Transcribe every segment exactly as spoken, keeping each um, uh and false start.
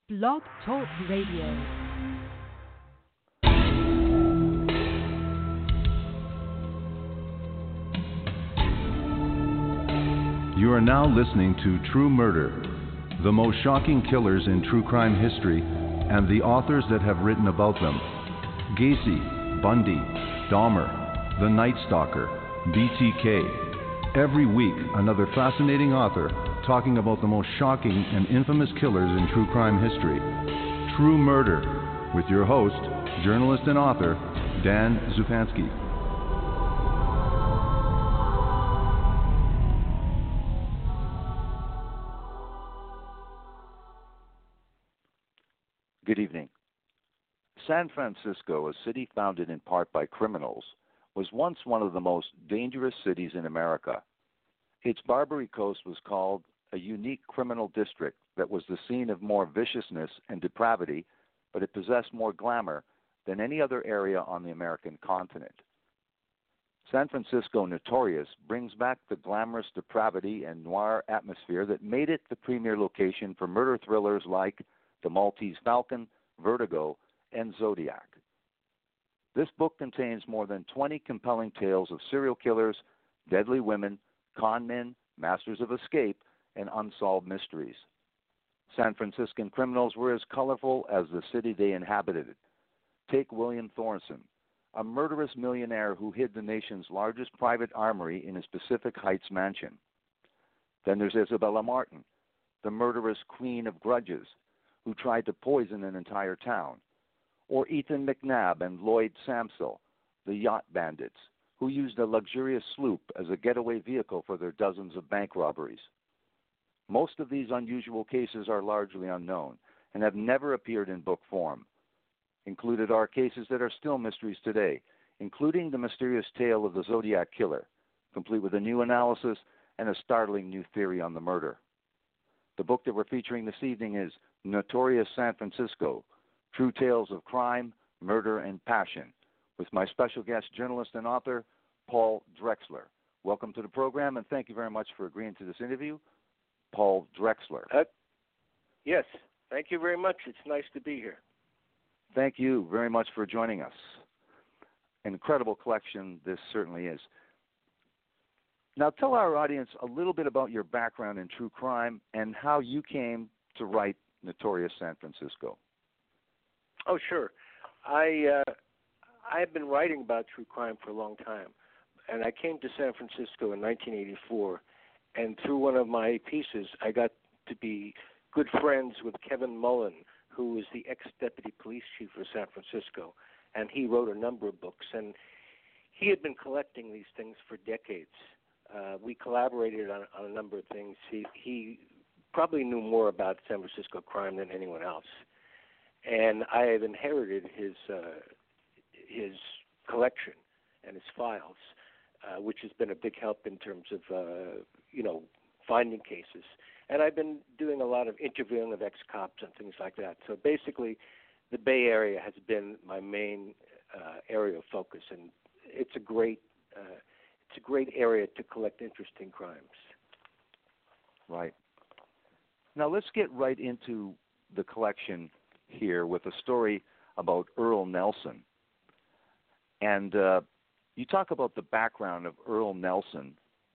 Blog Talk Radio. You are now listening to True Murder, the most shocking killers in true crime history, and the authors that have written about them. Gacy, Bundy, Dahmer, The Night Stalker, B T K. Every week, another fascinating author talking about the most shocking and infamous killers in true crime history. True Murder, with your host, journalist and author, Dan Zupansky. Good evening. San Francisco, a city founded in part by criminals, was once one of the most dangerous cities in America. Its Barbary Coast was called a unique criminal district that was the scene of more viciousness and depravity, but it possessed more glamour than any other area on the American continent. San Francisco Notorious brings back the glamorous depravity and noir atmosphere that made it the premier location for murder thrillers like The Maltese Falcon, Vertigo, and Zodiac. This book contains more than twenty compelling tales of serial killers, deadly women, con men, masters of escape, and unsolved mysteries. San Franciscan criminals were as colorful as the city they inhabited. Take William Thornton, a murderous millionaire who hid the nation's largest private armory in his Pacific Heights mansion. Then there's Isabella Martin, the murderous queen of grudges, who tried to poison an entire town. Or Ethan McNabb and Lloyd Samsel, the yacht bandits, who used a luxurious sloop as a getaway vehicle for their dozens of bank robberies. Most of these unusual cases are largely unknown and have never appeared in book form. Included are cases that are still mysteries today, including the mysterious tale of the Zodiac Killer, complete with a new analysis and a startling new theory on the murder. The book that we're featuring this evening is Notorious San Francisco, True Tales of Crime, Murder, and Passion, with my special guest, journalist and author, Paul Drexler. Welcome to the program, and thank you very much for agreeing to this interview, Paul Drexler. Uh, yes, thank you very much. It's nice to be here. Thank you very much for joining us. An incredible collection this certainly is. Now tell our audience a little bit about your background in true crime and how you came to write Notorious San Francisco. Oh, sure. I uh, I've been writing about true crime for a long time, and I came to San Francisco in nineteen eighty-four, and through one of my pieces, I got to be good friends with Kevin Mullen, who was the ex-deputy police chief of San Francisco, and he wrote a number of books, and he had been collecting these things for decades. Uh, we collaborated on, on a number of things. He, he probably knew more about San Francisco crime than anyone else, and I have inherited his uh, his collection and his files, uh, which has been a big help in terms of uh, you know finding cases. And I've been doing a lot of interviewing of ex-cops and things like that. So basically, the Bay Area has been my main uh, area of focus, and it's a great uh, it's a great area to collect interesting crimes. Right. Now let's get right into the collection here with a story about Earl Nelson. And uh, you talk about the background of Earl Nelson.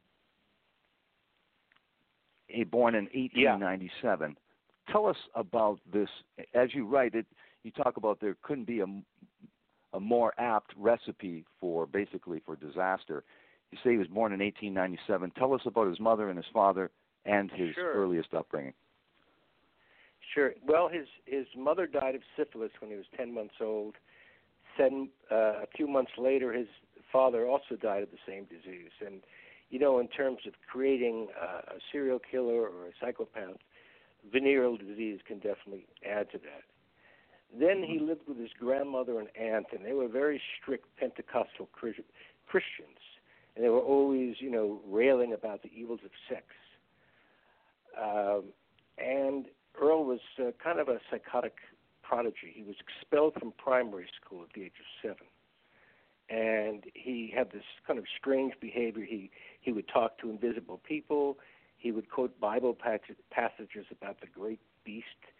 He born in eighteen ninety-seven. Yeah. Tell us about this. As you write it, you talk about there couldn't be a, a more apt recipe for basically for disaster. You say he was born in eighteen ninety-seven. Tell us about his mother and his father and his Sure. earliest upbringing. Sure. Well, his his mother died of syphilis when he was ten months old. Then uh, a few months later, his father also died of the same disease. And you know, in terms of creating uh, a serial killer or a psychopath, venereal disease can definitely add to that. Then he lived with his grandmother and aunt, and they were very strict Pentecostal Christians, and they were always, you know, railing about the evils of sex. Um, and Earl was uh, kind of a psychotic prodigy. He was expelled from primary school at the age of seven. And he had this kind of strange behavior. He he would talk to invisible people. He would quote Bible passages about the great beast,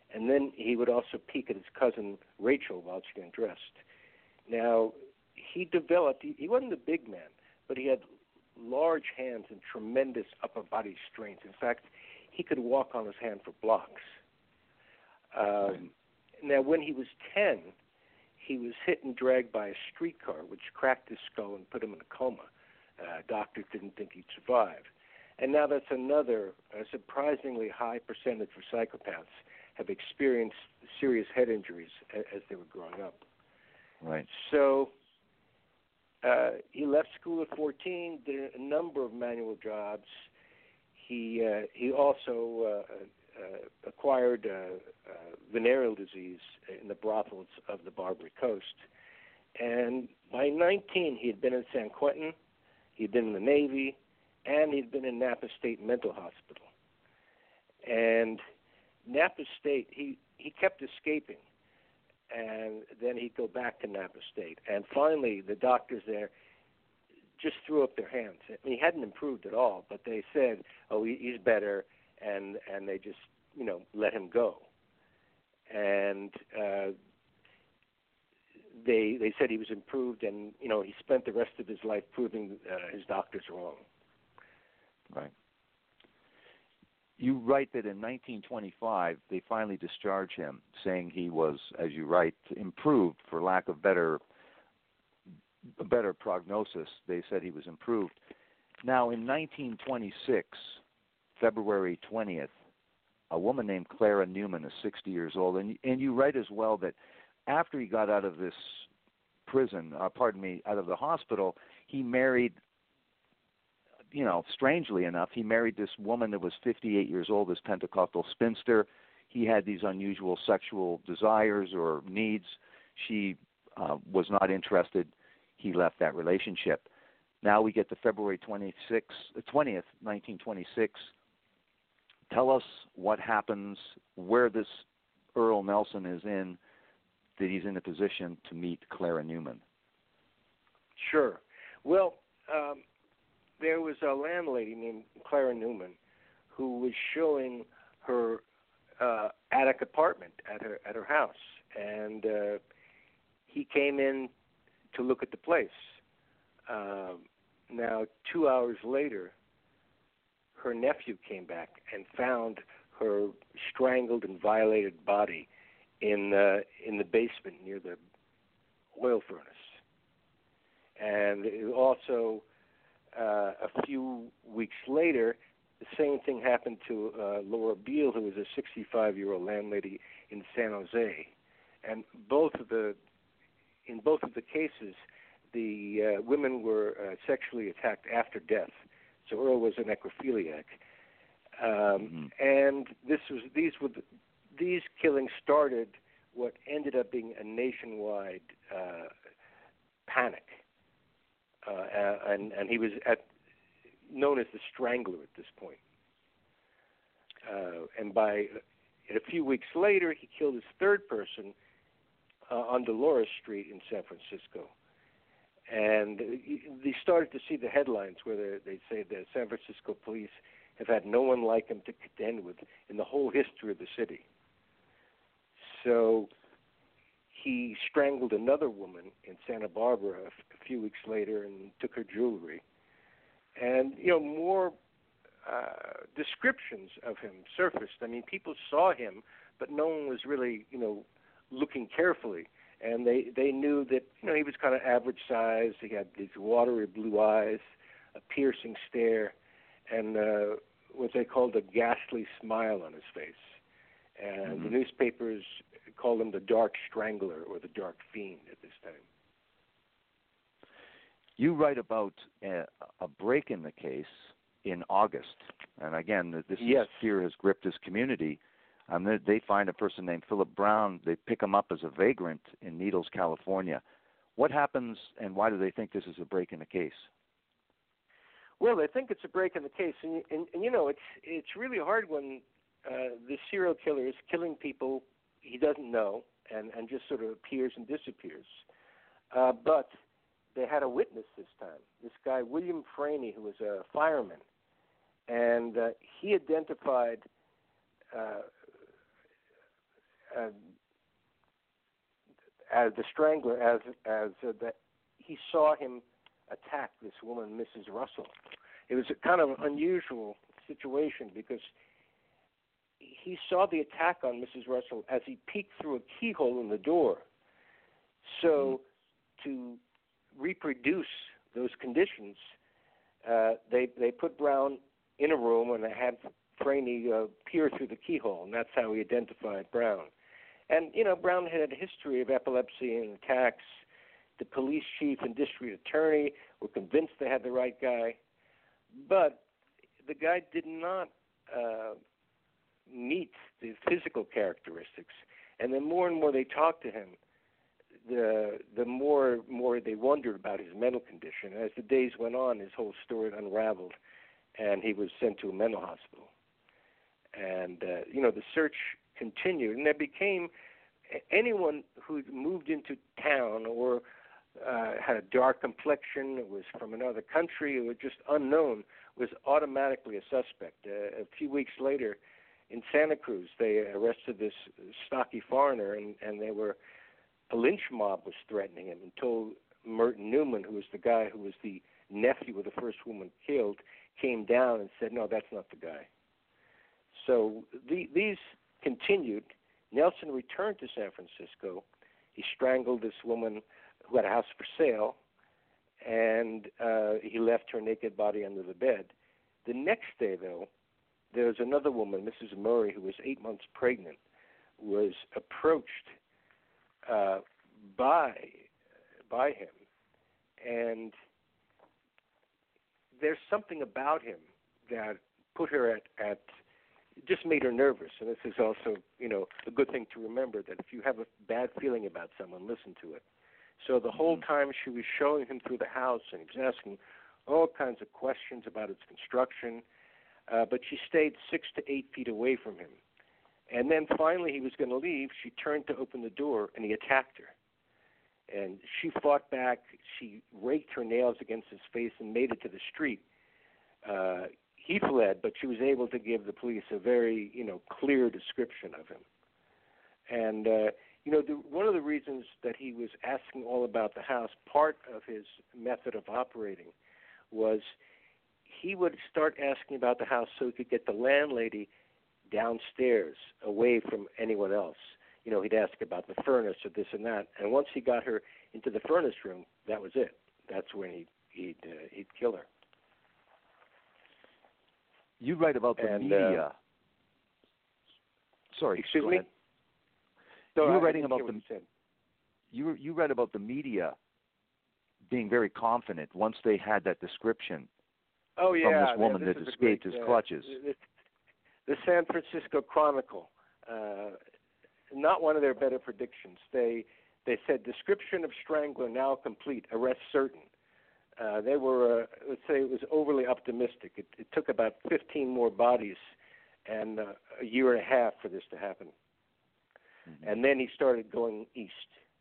And then he would also peek at his cousin Rachel while she got dressed. Now, he developed, he, he wasn't a big man, but he had large hands and tremendous upper body strength. In fact, he could walk on his hand for blocks. Um, right. Now, when he was ten, he was hit and dragged by a streetcar, which cracked his skull and put him in a coma. Uh, doctors didn't think he'd survive. And now that's another a surprisingly high percentage for psychopaths have experienced serious head injuries as, as they were growing up. Right. So uh, he left school at fourteen, did a number of manual jobs. He uh, he also uh, uh, acquired uh, uh, venereal disease in the brothels of the Barbary Coast. And by nineteen, he had been in San Quentin, he'd been in the Navy, and he'd been in Napa State Mental Hospital. And Napa State, he, he kept escaping, and then he'd go back to Napa State. And finally, the doctors there just threw up their hands. I mean, he hadn't improved at all, but they said, oh, he, he's better, and, and they just, you know, let him go. And uh, they they said he was improved, and, you know, he spent the rest of his life proving uh, his doctors wrong. Right. You write that in nineteen twenty-five, they finally discharged him, saying he was, as you write, improved for lack of better a better prognosis. They said he was improved. Now, in nineteen twenty-six, February twentieth, a woman named Clara Newman is sixty years old, and, and you write as well that after he got out of this prison, uh, pardon me, out of the hospital, he married, you know, strangely enough, he married this woman that was fifty-eight years old, this Pentecostal spinster. He had these unusual sexual desires or needs. She uh, was not interested. He left that relationship. Now we get to February twenty-sixth, twentieth, nineteen twenty-six. Tell us what happens, where this Earl Nelson is in, that he's in a position to meet Clara Newman. Sure. Well, um, there was a landlady named Clara Newman who was showing her uh, attic apartment at her at her house, and uh, he came in to look at the place. Uh, now, two hours later, her nephew came back and found her strangled and violated body in uh, in the basement near the oil furnace. And it also, uh, a few weeks later, the same thing happened to uh, Laura Beal, who was a sixty-five-year-old landlady in San Jose. And both of the, in both of the cases, the uh, women were uh, sexually attacked after death. So Earl was a necrophiliac. Um, mm-hmm. And this was these were the, these killings started what ended up being a nationwide uh, panic. Uh, and, and he was at, known as the Strangler at this point. Uh, and by a few weeks later, he killed his third person uh, on Dolores Street in San Francisco. And they started to see the headlines where they say the San Francisco police have had no one like him to contend with in the whole history of the city. So he strangled another woman in Santa Barbara a, f- a few weeks later and took her jewelry. And, you know, more uh, descriptions of him surfaced. I mean, people saw him, but no one was really, you know, looking carefully. And they, they knew that, you know, he was kind of average size. He had these watery blue eyes, a piercing stare, and uh, what they called a ghastly smile on his face. And mm-hmm. the newspapers called him the Dark Strangler or the Dark Fiend at this time. You write about a, a break in the case in August. And again, this yes. is, fear has gripped this community. Um, they, they find a person named Philip Brown. They pick him up as a vagrant in Needles, California. What happens, and why do they think this is a break in the case? Well, they think it's a break in the case, and, and, and you know, it's it's really hard when uh, the serial killer is killing people he doesn't know and, and just sort of appears and disappears. Uh, but they had a witness this time, this guy, William Franey, who was a fireman, and uh, he identified uh, uh, as the Strangler, as as uh, that he saw him attack this woman, Missus Russell. It was a kind of unusual situation because he saw the attack on Missus Russell as he peeked through a keyhole in the door. So to reproduce those conditions, uh, they they put Brown in a room and they had Franey uh, peer through the keyhole, and that's how he identified Brown. And, you know, Brown had a history of epilepsy and attacks. The police chief and district attorney were convinced they had the right guy, but the guy did not uh, meet the physical characteristics. And the more and more they talked to him, the the more more they wondered about his mental condition. As the days went on, his whole story unraveled, and he was sent to a mental hospital. And, uh, you know, the search continued, and there became anyone who moved into town or uh, had a dark complexion, was from another country, or was just unknown, was automatically a suspect. Uh, a few weeks later, in Santa Cruz, they arrested this stocky foreigner, and, and they were a lynch mob was threatening him, and told Merton Newman, who was the guy who was the nephew of the first woman killed, came down and said, no, that's not the guy. So the, these continued. Nelson returned to San Francisco. He strangled this woman who had a house for sale, and uh, he left her naked body under the bed. The next day, though, there was another woman, Missus Murray, who was eight months pregnant, was approached uh, by by him, and there's something about him that put her at, at just made her nervous. And this is also, you know, a good thing to remember, that if you have a bad feeling about someone, listen to it. So the whole time she was showing him through the house, and he was asking all kinds of questions about its construction, uh, but she stayed six to eight feet away from him. And then finally he was going to leave. She turned to open the door, and he attacked her. And she fought back. She raked her nails against his face and made it to the street. Uh, he fled, but she was able to give the police a very, you know, clear description of him. And, uh, you know, the, one of the reasons that he was asking all about the house, part of his method of operating, was he would start asking about the house so he could get the landlady downstairs away from anyone else. You know, he'd ask about the furnace or this and that. And once he got her into the furnace room, that was it. That's when he, he'd, uh, he'd kill her. You write about the and, media. Uh, Sorry, excuse go me? ahead. No, you were I writing didn't about hear what the you said. you you read about the media being very confident once they had that description Oh, from yeah, this woman this that is a escaped great, his uh, clutches. The, the San Francisco Chronicle, uh, not one of their better predictions. They they said, description of strangler now complete, arrest certain. Uh, they were, uh, let's say it was overly optimistic. It, it took about fifteen more bodies and uh, a year and a half for this to happen. Mm-hmm. And then he started going east.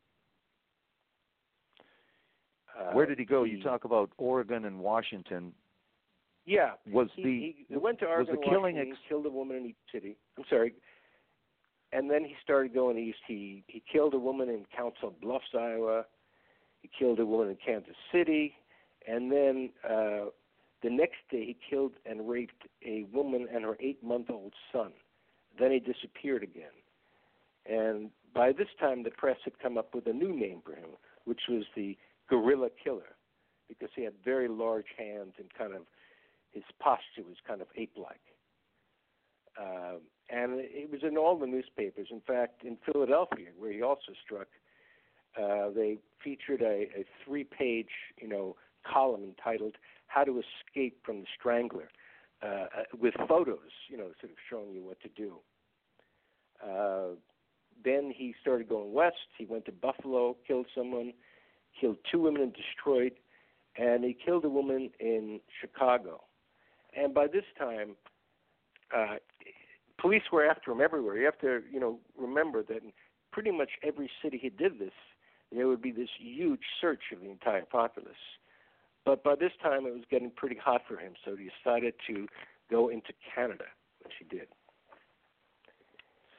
Uh, Where did he go? he, You talk about Oregon and Washington. Yeah. Was he, the he, he went to Oregon, was the killing Washington, ex- he killed a woman in each city. I'm sorry. And then he started going east. He he killed a woman in Council Bluffs, Iowa. He killed a woman in Kansas City. And then uh, the next day he killed and raped a woman and her eight-month-old son. Then he disappeared again. And by this time the press had come up with a new name for him, which was the Gorilla Killer, because he had very large hands and kind of his posture was kind of ape-like. Uh, and it was in all the newspapers. In fact, in Philadelphia, where he also struck, uh, they featured a, a three-page, you know, column entitled "How to Escape from the Strangler," uh, with photos, you know, sort of showing you what to do. Uh, then he started going west. He went to Buffalo, killed someone, killed two women in Detroit, and he killed a woman in Chicago. And by this time, uh, police were after him everywhere. You have to, you know, remember that in pretty much every city he did this, there would be this huge search of the entire populace. But by this time, it was getting pretty hot for him, so he decided to go into Canada, which he did.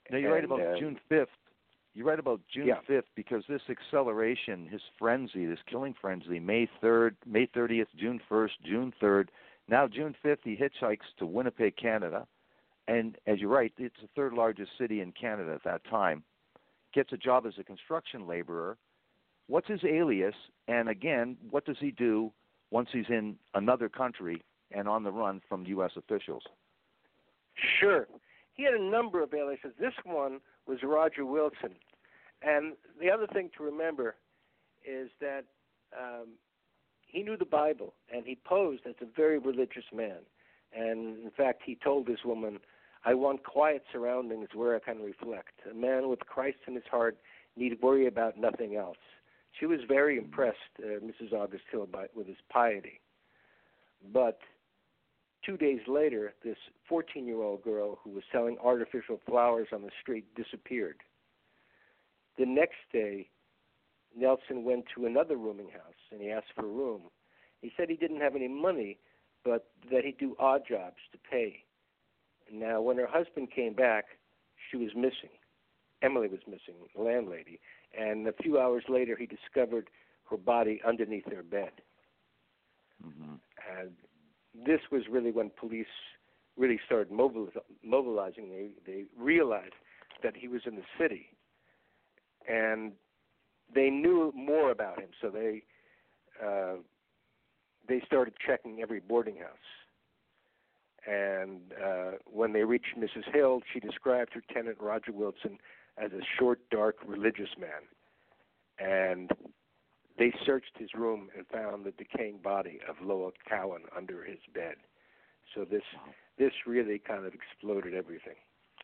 Now you write And, about uh, June fifth. You write about June Yeah. fifth because this acceleration, his frenzy, this killing frenzy, May third, May thirtieth, June first, June third. Now June fifth, he hitchhikes to Winnipeg, Canada. And as you write, it's the third largest city in Canada at that time. Gets a job as a construction laborer. What's his alias? And again, what does he do once he's in another country and on the run from U S officials? Sure. He had a number of aliases. This one was Roger Wilson. And the other thing to remember is that um, he knew the Bible, and he posed as a very religious man. And, in fact, he told this woman, I want quiet surroundings where I can reflect. A man with Christ in his heart need worry about nothing else. She was very impressed, uh, Missus August Hill, by, with his piety. But two days later, this fourteen-year-old girl who was selling artificial flowers on the street disappeared. The next day, Nelson went to another rooming house, and he asked for a room. He said he didn't have any money, but that he'd do odd jobs to pay. Now, when her husband came back, she was missing. Emily was missing, the landlady. And a few hours later, he discovered her body underneath their bed. Mm-hmm. And this was really when police really started mobiliz- mobilizing. They, they realized that he was in the city. And they knew more about him, so they uh, they started checking every boarding house. And uh, when they reached Missus Hill, she described her tenant, Roger Wilson, as a short, dark, religious man. And they searched his room and found the decaying body of Lowell Cowan under his bed. So this this really kind of exploded everything.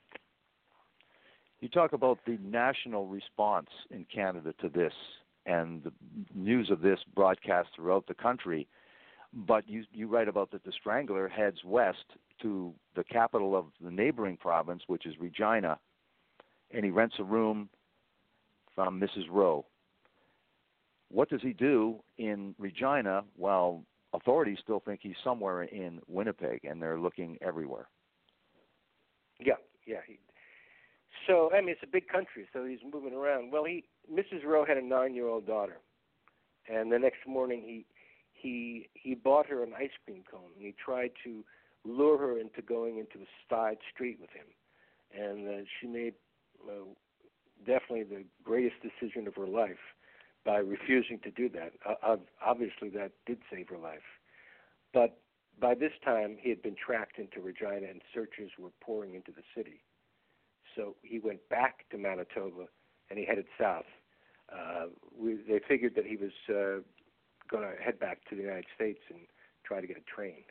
You talk about the national response in Canada to this and the news of this broadcast throughout the country, but you, you write about that the Strangler heads west to the capital of the neighboring province, which is Regina, and he rents a room from Missus Rowe. What does he do in Regina while authorities still think he's somewhere in Winnipeg, and they're looking everywhere? Yeah, yeah. He, so, I mean, it's a big country, so he's moving around. Well, he Missus Rowe had a nine-year-old daughter, and the next morning he he he bought her an ice cream cone, and he tried to lure her into going into a side street with him. And uh, she made uh, definitely the greatest decision of her life by refusing to do that. Uh, obviously, that did save her life. But by this time, he had been tracked into Regina, and searchers were pouring into the city. So he went back to Manitoba, and he headed south. Uh, we, they figured that he was uh, going to head back to the United States and try to get a train.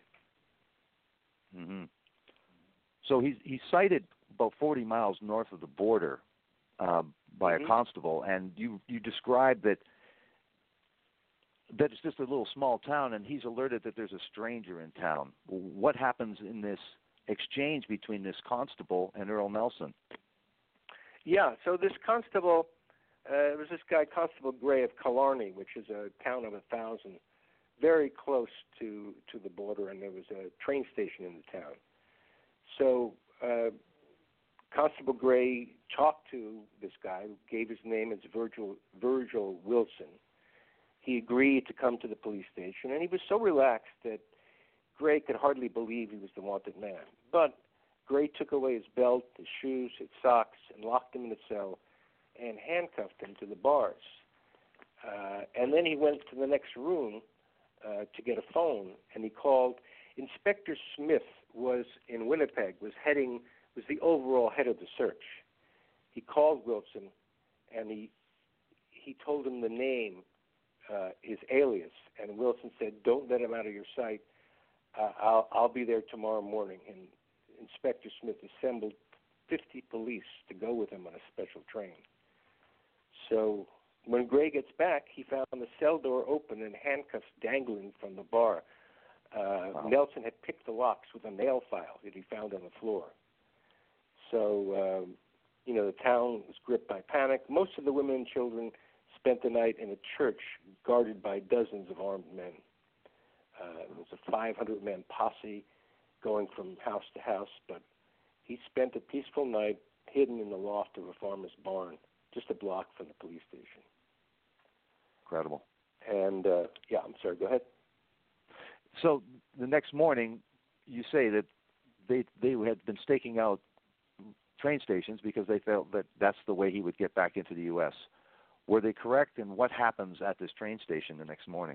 Mm-hmm. So he's he's cited about forty miles north of the border uh, by mm-hmm. a constable, and you you describe that that it's just a little small town, and he's alerted that there's a stranger in town. What happens in this exchange between this constable and Earl Nelson? Yeah, so this constable, uh, it was this guy, Constable Gray of Killarney, which is a town of a thousand, very close to, to the border, and there was a train station in the town. So uh, Constable Gray talked to this guy, who gave his name as Virgil, Virgil Wilson. He agreed to come to the police station, and he was so relaxed that Gray could hardly believe he was the wanted man. But Gray took away his belt, his shoes, his socks, and locked him in a cell and handcuffed him to the bars. Uh, and then he went to the next room uh, to get a phone, and he called. Inspector Smith was in Winnipeg, was heading, was the overall head of the search. He called Wilson, and he he told him the name, uh, his alias, and Wilson said, "Don't let him out of your sight. Uh, I'll I'll be there tomorrow morning." And Inspector Smith assembled fifty police to go with him on a special train. So when Gray gets back, he found the cell door open and handcuffs dangling from the bar. Uh, wow. Nelson had picked the locks with a nail file that he found on the floor. So, um, you know, the town was gripped by panic. Most of the women and children spent the night in a church guarded by dozens of armed men. Uh, it was a five hundred man posse going from house to house, but he spent a peaceful night hidden in the loft of a farmer's barn, just a block from the police station. Incredible. And, uh, yeah, I'm sorry, go ahead. So the next morning, you say that they they had been staking out train stations because they felt that that's the way he would get back into the U S Were they correct, and what happens at this train station the next morning?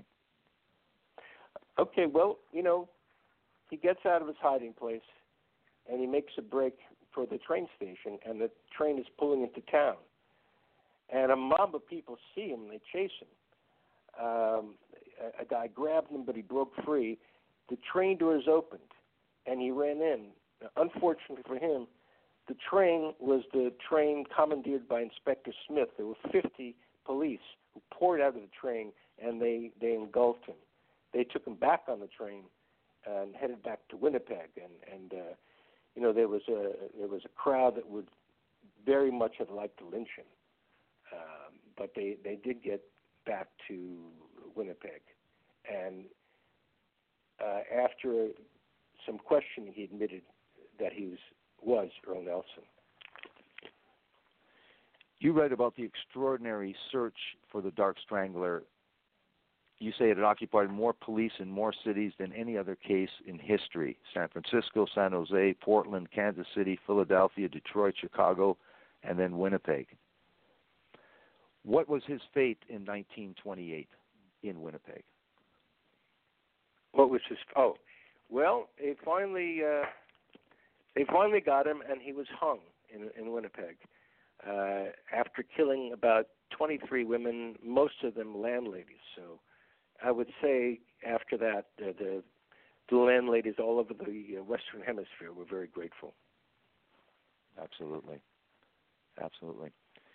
Okay, well, you know, he gets out of his hiding place, and he makes a break for the train station, and the train is pulling into town. And a mob of people see him, and they chase him. Um, a, a guy grabbed him, but he broke free. The train doors opened, and he ran in. Unfortunately for him, the train was the train commandeered by Inspector Smith. There were fifty police who poured out of the train, and they, they engulfed him. They took him back on the train and headed back to Winnipeg. And, and uh, you know, there was a there was a crowd that would very much have liked to lynch him, um, but they, they did get back to Winnipeg. And uh, after some questioning, he admitted that he was was Earl Nelson. You write about the extraordinary search for the Dark Strangler. You say it had occupied more police in more cities than any other case in history. San Francisco, San Jose, Portland, Kansas City, Philadelphia, Detroit, Chicago, and then Winnipeg. What was his fate in nineteen twenty-eight in Winnipeg? What was his... Oh, well, they finally... Uh, They finally got him, and he was hung in, in Winnipeg uh, after killing about twenty-three women, most of them landladies. So I would say after that, uh, the, the landladies all over the uh, Western Hemisphere were very grateful. Absolutely. Absolutely.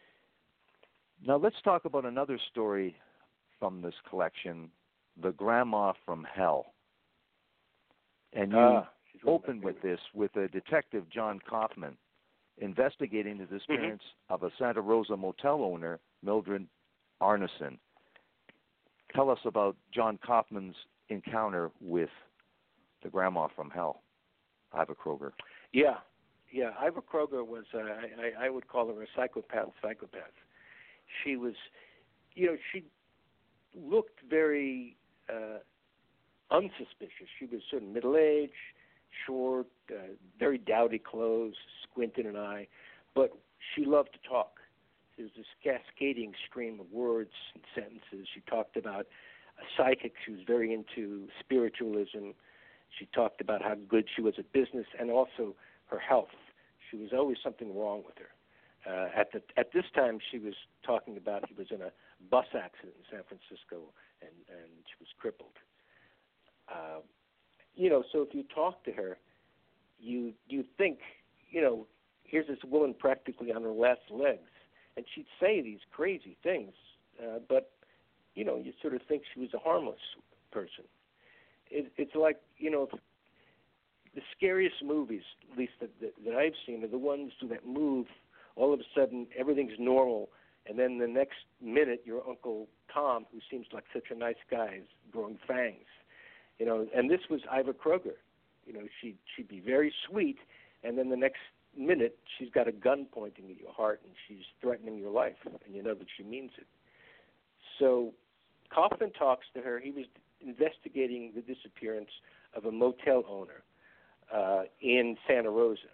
Now let's talk about another story from this collection, The Grandma from Hell. And you... Uh. Open with this with a detective, John Kaufman, investigating the disappearance mm-hmm. of a Santa Rosa motel owner, Mildred Arneson. Tell us about John Kaufman's encounter with the Grandma from Hell, Iva Kroger. Yeah, yeah. Iva Kroger was, uh, I, I would call her a psychopath psychopath. She was, you know, she looked very uh, unsuspicious. She was sort of middle-aged, short, uh, very dowdy clothes, squint in an eye, but she loved to talk. There was this cascading stream of words and sentences. She talked about a psychic. She was very into spiritualism. She talked about how good she was at business and also her health. She was always something wrong with her. Uh, at the at this time, she was talking about he was in a bus accident in San Francisco and, and she was crippled. Uh, You know, so if you talk to her, you you think, you know, here's this woman practically on her last legs, and she'd say these crazy things, uh, but, you know, you sort of think she was a harmless person. It, it's like, you know, the scariest movies, at least that, that, that I've seen, are the ones that move, all of a sudden everything's normal, and then the next minute your Uncle Tom, who seems like such a nice guy, is growing fangs. You know, and this was Iva Kroger. You know, she'd, she'd be very sweet, and then the next minute she's got a gun pointing at your heart, and she's threatening your life, and you know that she means it. So Kaufman talks to her. He was investigating the disappearance of a motel owner uh, in Santa Rosa.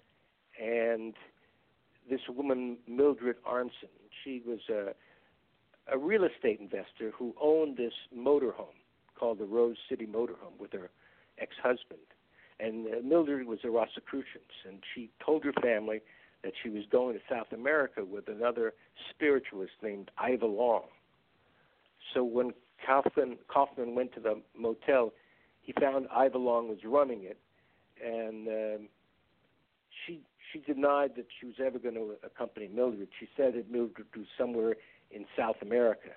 And this woman, Mildred Arneson, she was a, a real estate investor who owned this motorhome called the Rose City Motorhome with her ex-husband. And uh, Mildred was a Rosicrucians, and she told her family that she was going to South America with another spiritualist named Iva Long. So when Kaufman, Kaufman went to the motel, he found Iva Long was running it, and um, she she denied that she was ever going to accompany Mildred. She said that Mildred was somewhere in South America.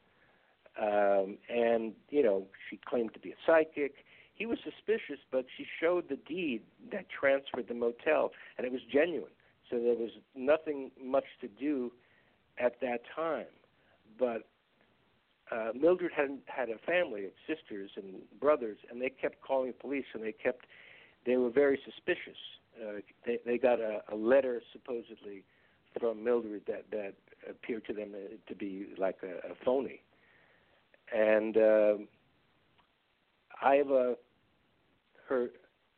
Um, and, you know, she claimed to be a psychic. He was suspicious, but she showed the deed that transferred the motel, and it was genuine. So there was nothing much to do at that time. But uh, Mildred had had a family of sisters and brothers, and they kept calling the police, and they kept, they were very suspicious. Uh, they, they got a, a letter supposedly from Mildred that, that appeared to them to be like a, a phony. And uh, Iva, her,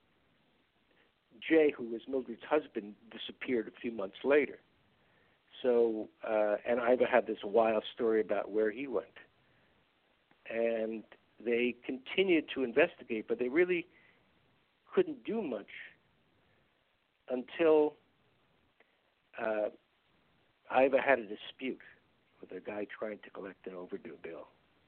Jay, who was Mildred's husband, disappeared a few months later. So, uh, and Iva had this wild story about where he went. And they continued to investigate, but they really couldn't do much until uh, Iva had a dispute with a guy trying to collect an overdue bill.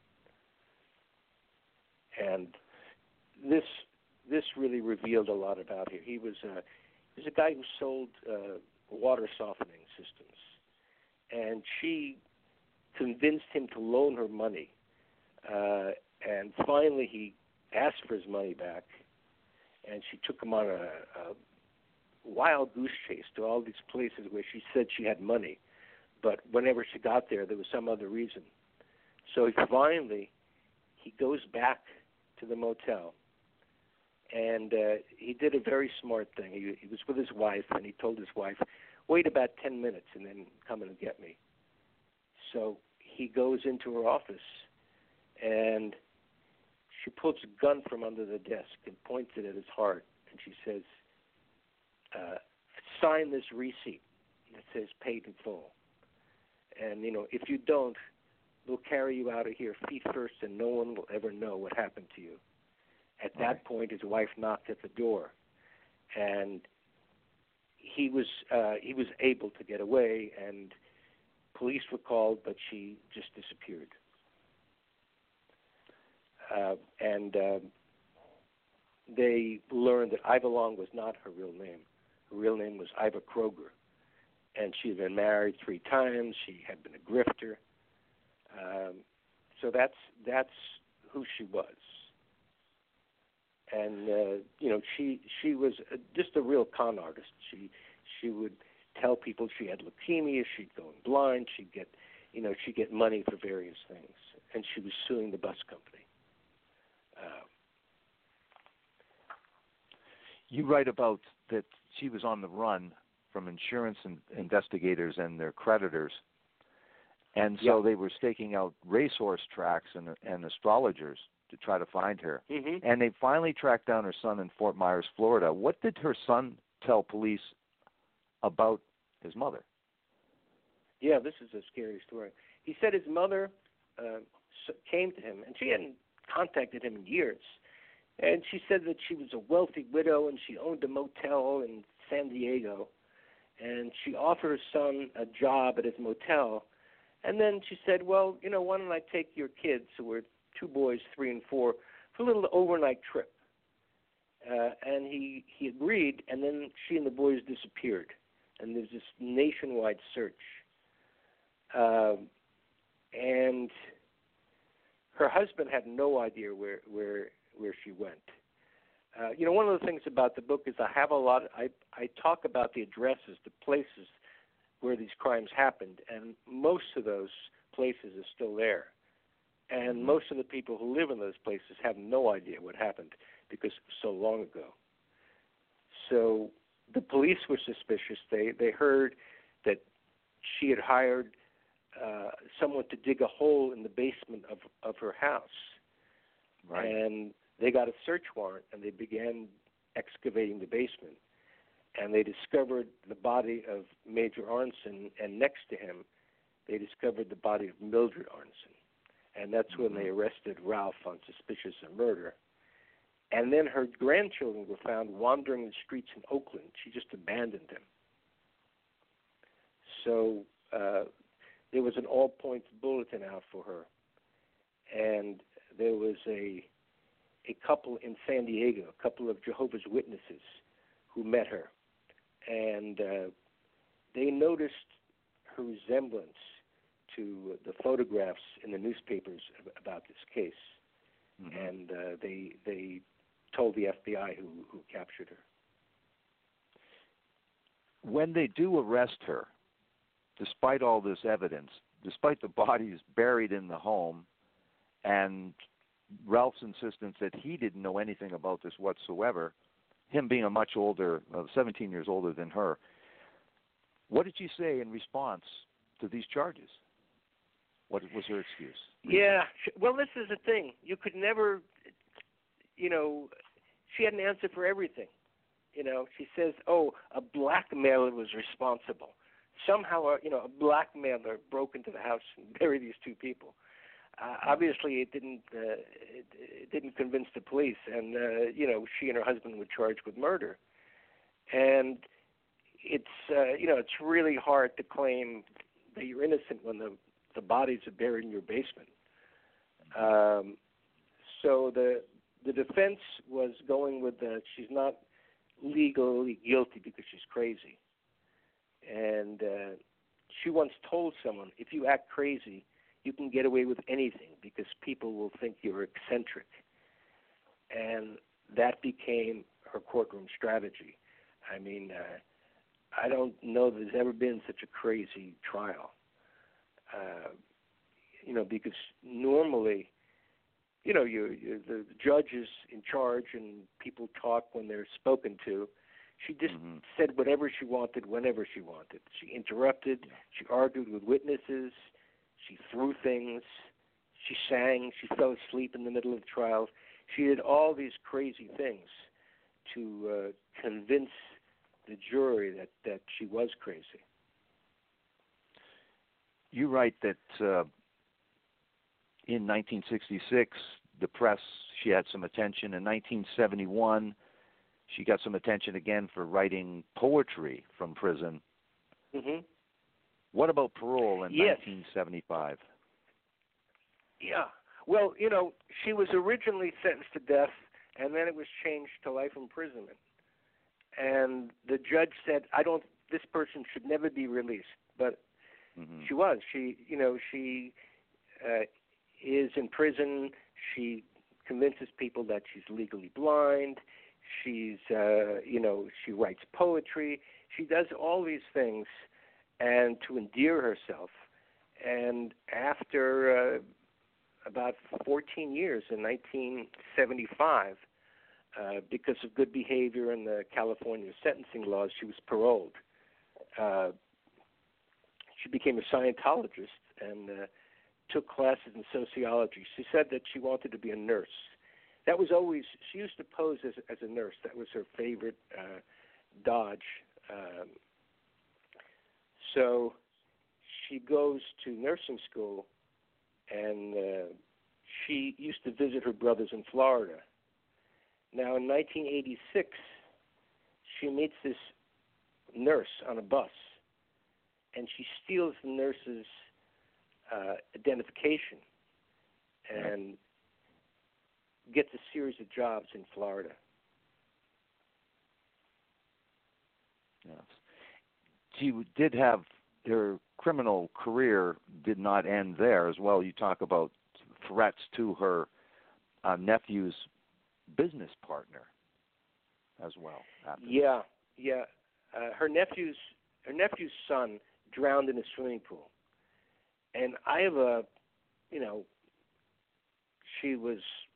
And this this really revealed a lot about him. He was a, he was a guy who sold uh, water softening systems. And she convinced him to loan her money. Uh, and finally he asked for his money back. And she took him on a, a wild goose chase to all these places where she said she had money. But whenever she got there, there was some other reason. So he finally, he goes back to the motel. And uh, he did a very smart thing. He, he was with his wife, and he told his wife, wait about ten minutes and then come and get me. So he goes into her office, and she pulls a gun from under the desk and points it at his heart, and she says, uh, sign this receipt that says paid in full. And, you know, if you don't, we'll carry you out of here feet first, and no one will ever know what happened to you. At that right. point, his wife knocked at the door, and he was uh, he was able to get away, and police were called, but she just disappeared. Uh, and uh, they learned that Iva Long was not her real name. Her real name was Iva Kroger, and she had been married three times. She had been a grifter. Um, so that's that's who she was. And uh, you know, she she was a, just a real con artist. She she would tell people she had leukemia. She'd go blind. She'd get, you know, she'd get money for various things. And she was suing the bus company. Uh, you write about that she was on the run from insurance and investigators and their creditors, and so yeah. they were staking out racehorse tracks and and astrologers to try to find her. Mm-hmm. And they finally tracked down her son in Fort Myers, Florida. What did her son tell police about his mother? Yeah, this is a scary story. He said his mother uh, came to him, and she hadn't contacted him in years. And she said that she was a wealthy widow, and she owned a motel in San Diego. And she offered her son a job at his motel. And then she said, well, you know, why don't I take your kids, who were two boys, three and four, for a little overnight trip. Uh, and he, he agreed, and then she and the boys disappeared. And there's this nationwide search. Uh, and her husband had no idea where, where, where she went. Uh, you know, one of the things about the book is I have a lot, I, I talk about the addresses, the places where these crimes happened, and most of those places are still there. And most of the people who live in those places have no idea what happened because it was so long ago. So the police were suspicious. They they heard that she had hired uh, someone to dig a hole in the basement of, of her house. Right. And they got a search warrant, and they began excavating the basement. And they discovered the body of Major Arnson, and next to him, they discovered the body of Mildred Arnson. And that's when they arrested Ralph on suspicion of murder. And then her grandchildren were found wandering the streets in Oakland. She just abandoned them. So uh, there was an all-points bulletin out for her. And there was a a couple in San Diego, a couple of Jehovah's Witnesses who met her. And uh, they noticed her resemblance to the photographs in the newspapers about this case, mm-hmm. and uh, they they told the F B I who, who captured her. When they do arrest her, despite all this evidence, despite the bodies buried in the home, and Ralph's insistence that he didn't know anything about this whatsoever, him being a much older, uh, seventeen years older than her. What did she say in response to these charges? What was her excuse? Yeah, well, this is the thing. You could never, you know, she had an answer for everything. You know, she says, oh, a blackmailer was responsible. Somehow, uh, you know, a blackmailer broke into the house and buried these two people. Uh, obviously, it didn't uh, it, it didn't convince the police, and uh, you know, she and her husband were charged with murder. And it's uh, you know, it's really hard to claim that you're innocent when the the bodies are buried in your basement. Um, so the the defense was going with the she's not legally guilty because she's crazy. And uh, she once told someone, if you act crazy, you can get away with anything because people will think you're eccentric. And that became her courtroom strategy. I mean, uh, I don't know there's ever been such a crazy trial. Uh, you know, because normally, you know, you, you, the judge is in charge and people talk when they're spoken to. She just mm-hmm. said whatever she wanted, whenever she wanted. She interrupted. Yeah. She argued with witnesses. She threw things. She sang. She fell asleep in the middle of the trial. She did all these crazy things to uh, convince the jury that, that she was crazy. You write that uh, in nineteen sixty-six, the press, she had some attention. In nineteen seventy-one, she got some attention again for writing poetry from prison. Mm-hmm. What about parole in yes. nineteen seventy-five? Yeah. Well, you know, she was originally sentenced to death, and then it was changed to life imprisonment. And the judge said, I don't, this person should never be released. But mm-hmm. she was. She, you know, she uh, is in prison. She convinces people that she's legally blind. She's, uh, you know, she writes poetry. She does all these things and to endear herself. And after uh, about fourteen years, in nineteen seventy-five, uh, because of good behavior in the California sentencing laws, she was paroled. Uh, she became a Scientologist and uh, took classes in sociology. She said that she wanted to be a nurse. That was always, she used to pose as, as a nurse. That was her favorite uh, dodge. Um, so she goes to nursing school, and uh, she used to visit her brothers in Florida. Now, in nineteen eighty-six, she meets this nurse on a bus, and she steals the nurse's uh, identification and gets a series of jobs in Florida. Yes. She did have, her criminal career did not end there as well. You talk about threats to her uh, nephew's business partner as well. Yeah, yeah. Uh, her nephew's her nephew's son drowned in a swimming pool, and I have a, you know, she was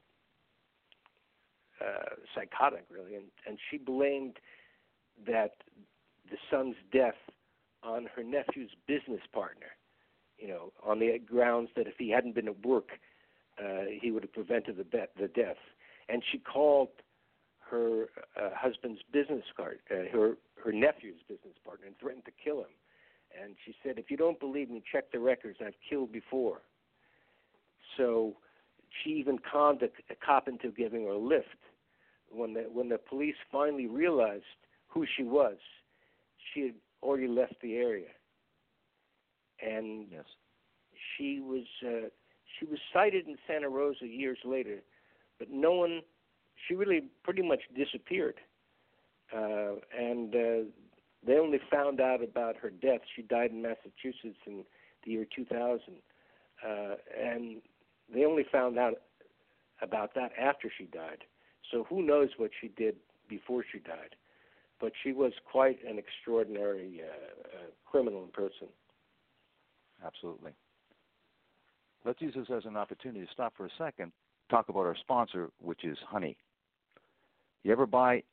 uh, psychotic really, and and she blamed that the son's death on her nephew's business partner, you know, on the grounds that if he hadn't been at work, uh, he would have prevented the, be- the death. And she called her uh, husband's business card, uh, her her nephew's business partner, and threatened to kill him. And she said, if you don't believe me, check the records. I've killed before. So she even conned a, a cop into giving her a lift. When the, when the police finally realized who she was, she had already left the area. And yes. she was uh, she was cited in Santa Rosa years later, but no one, she really pretty much disappeared. Uh, and uh, they only found out about her death. She died in Massachusetts in the year two thousand. Uh, and they only found out about that after she died. So who knows what she did before she died. But she was quite an extraordinary uh, uh, criminal in person. Absolutely. Let's use this as an opportunity to stop for a second, talk about our sponsor, which is honey. You ever buy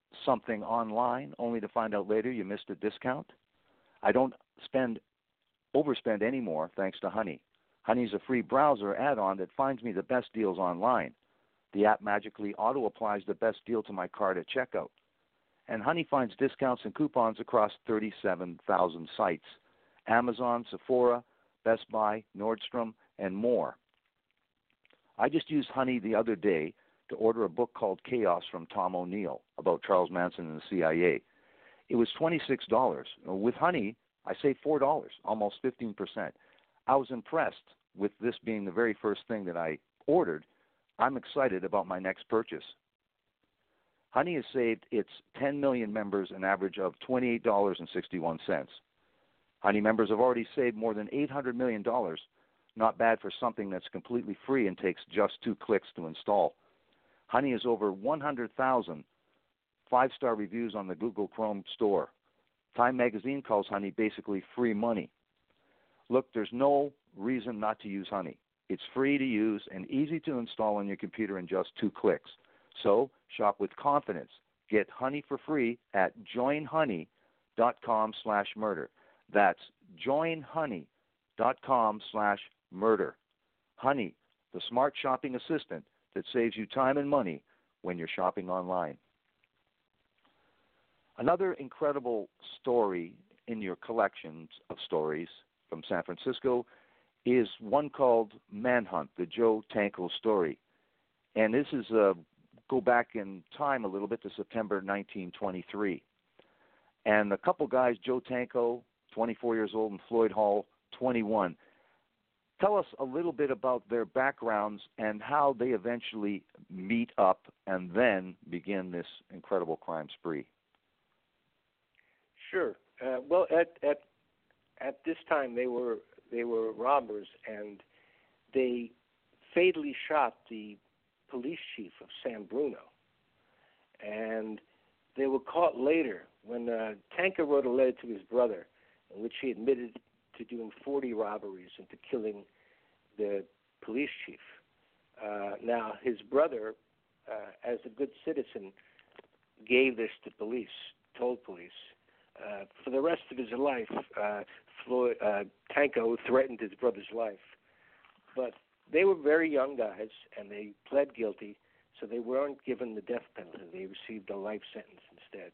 something online only to find out later you missed a discount. I don't spend overspend anymore thanks to Honey. Honey is a free browser add-on that finds me the best deals online. The app magically auto-applies the best deal to my card at checkout. And Honey finds discounts and coupons across thirty-seven thousand sites: Amazon, Sephora, Best Buy, Nordstrom, and more. I just used Honey the other day to order a book called Chaos from Tom O'Neill about Charles Manson and the C I A. It was twenty-six dollars. With Honey, I saved four dollars, almost fifteen percent. I was impressed with this being the very first thing that I ordered. I'm excited about my next purchase. Honey has saved its ten million members an average of twenty-eight dollars and sixty-one cents. Honey members have already saved more than eight hundred million dollars. Not bad for something that's completely free and takes just two clicks to install. Honey has over one hundred thousand five-star reviews on the Google Chrome store. Time magazine calls Honey basically free money. Look, there's no reason not to use Honey. It's free to use and easy to install on your computer in just two clicks. So shop with confidence. Get Honey for free at joinhoney.com slash murder. That's joinhoney.com slash murder. Honey, the smart shopping assistant that saves you time and money when you're shopping online. Another incredible story in your collections of stories from San Francisco is one called Manhunt, the Joe Tanko story. And this is uh, go back in time a little bit to September nineteen twenty-three. And a couple guys, Joe Tanko, twenty-four years old, and Floyd Hall, twenty-one. Tell us a little bit about their backgrounds and how they eventually meet up and then begin this incredible crime spree. Sure. Uh, well, at at at this time they were they were robbers, and they fatally shot the police chief of San Bruno. And they were caught later when uh, Tanka wrote a letter to his brother in which he admitted to doing forty robberies and to killing the police chief. Uh, now, his brother, uh, as a good citizen, gave this to police, told police. Uh, for the rest of his life, uh, Floyd, uh, Tanko threatened his brother's life. But they were very young guys, and they pled guilty, so they weren't given the death penalty. They received a life sentence instead.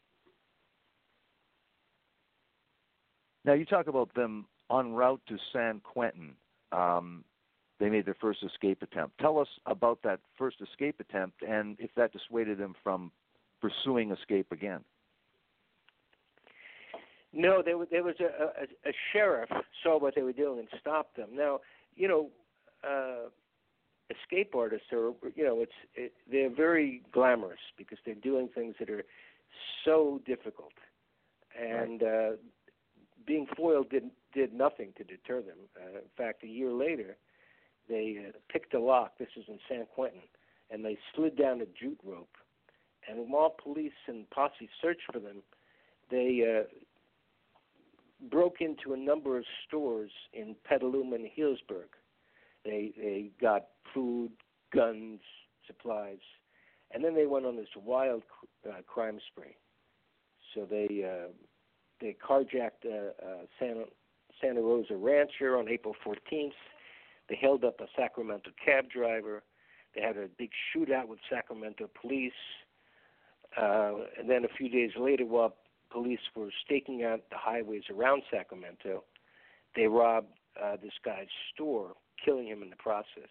Now, you talk about them en route to San Quentin. Um, they made their first escape attempt. Tell us about that first escape attempt and if that dissuaded them from pursuing escape again. No, there was, there was a, a, a sheriff saw what they were doing and stopped them. Now, you know, uh, escape artists are, you know, it's it, they're very glamorous because they're doing things that are so difficult. And right. uh, being foiled did, did nothing to deter them. Uh, in fact, a year later, they uh, picked a lock. This is in San Quentin. And they slid down a jute rope. And while police and posse searched for them, they uh, broke into a number of stores in Petaluma and Healdsburg. They they got food, guns, supplies, and then they went on this wild uh, crime spree. So they uh, they carjacked a, a Santa, Santa Rosa rancher on April fourteenth. They held up a Sacramento cab driver. They had a big shootout with Sacramento police. Uh, and then a few days later, while police were staking out the highways around Sacramento, they robbed uh, this guy's store, killing him in the process.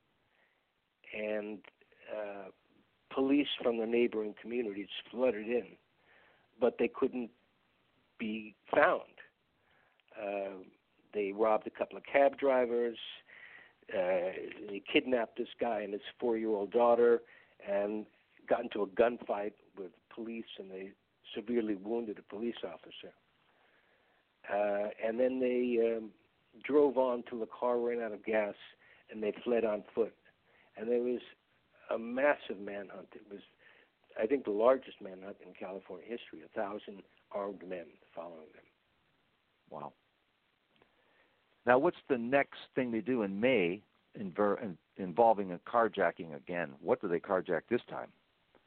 And uh, police from the neighboring communities flooded in, but they couldn't be found. Uh, they robbed a couple of cab drivers. Uh, they kidnapped this guy and his four-year-old daughter and got into a gunfight with police, and they severely wounded a police officer. Uh, and then they um, drove on till the car ran out of gas, and they fled on foot. And there was a massive manhunt. It was, I think, the largest manhunt in California history, a thousand armed men following them. Wow. Now, what's the next thing they do in May inver- in, involving a carjacking again? What do they carjack this time?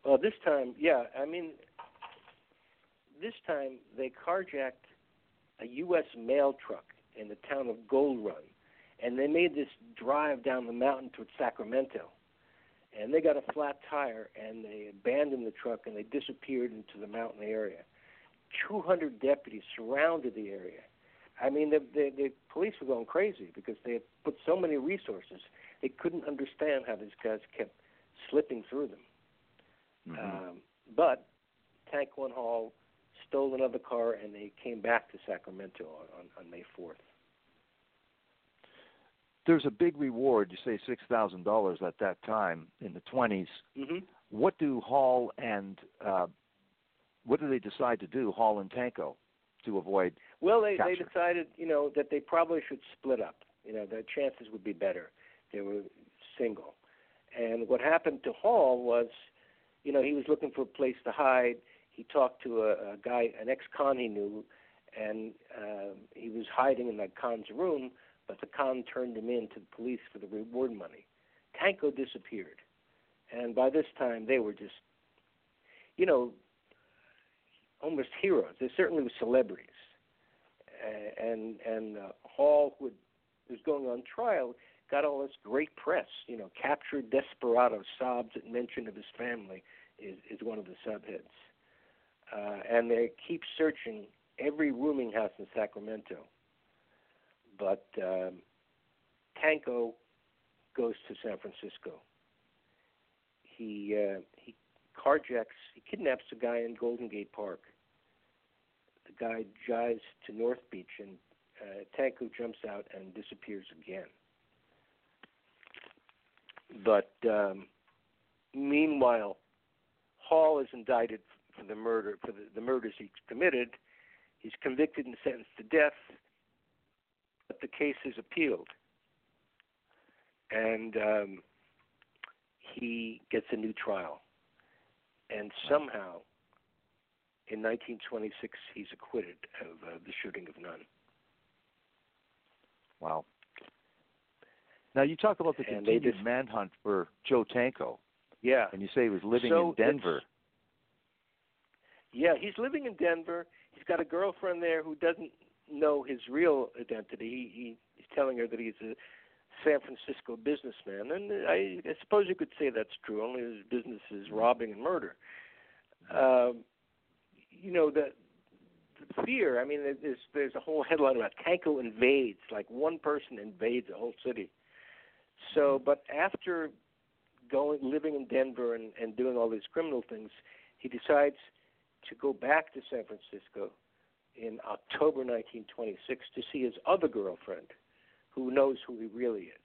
Well, this time, yeah, I mean, this time they carjacked a U S mail truck in the town of Gold Run, and they made this drive down the mountain towards Sacramento. And they got a flat tire, and they abandoned the truck, and they disappeared into the mountain area. two hundred deputies surrounded the area. I mean, the, the, the police were going crazy because they had put so many resources. They couldn't understand how these guys kept slipping through them. Mm-hmm. Um, but Tank One Hall stole another car, and they came back to Sacramento on, on, on May fourth. There's a big reward, you say six thousand dollars at that time in the twenties. Mm-hmm. What do Hall and, uh, what do they decide to do, Hall and Tanko, to avoid Well, they, capture? they decided, you know, that they probably should split up. You know, the chances would be better. They were single. And what happened to Hall was, you know, he was looking for a place to hide. He talked to a, a guy, an ex-con he knew, and uh, he was hiding in that con's room, but the con turned him in to the police for the reward money. Tanko disappeared. And by this time, they were just, you know, almost heroes. They certainly were celebrities. Uh, and and uh, Hall, who was going on trial, got all this great press. You know, captured desperado, sobs at mention of his family is, is one of the subheads. Uh, and they keep searching every rooming house in Sacramento. But um, Tanko goes to San Francisco. He uh, he carjacks, he kidnaps a guy in Golden Gate Park. The guy drives to North Beach, and uh, Tanko jumps out and disappears again. But um, meanwhile, Hall is indicted for the murder, for the, the murders he committed. He's convicted and sentenced to death, but the case is appealed, and um, he gets a new trial. And somehow, in nineteen twenty-six, he's acquitted of uh, the shooting of Nunn. Wow. Now, you talk about the And continued just, manhunt for Joe Tanko. Yeah. And you say he was living so in Denver. Yeah, he's living in Denver. He's got a girlfriend there who doesn't know his real identity. He, he he's telling her that he's a San Francisco businessman, and I, I suppose you could say that's true. Only his business is robbing and murder. Um, you know, the, the fear. I mean, there's there's a whole headline about Tanko invades. Like one person invades a whole city. So, but after going living in Denver and, and doing all these criminal things, he decides to go back to San Francisco in October nineteen twenty-six to see his other girlfriend, who knows who he really is.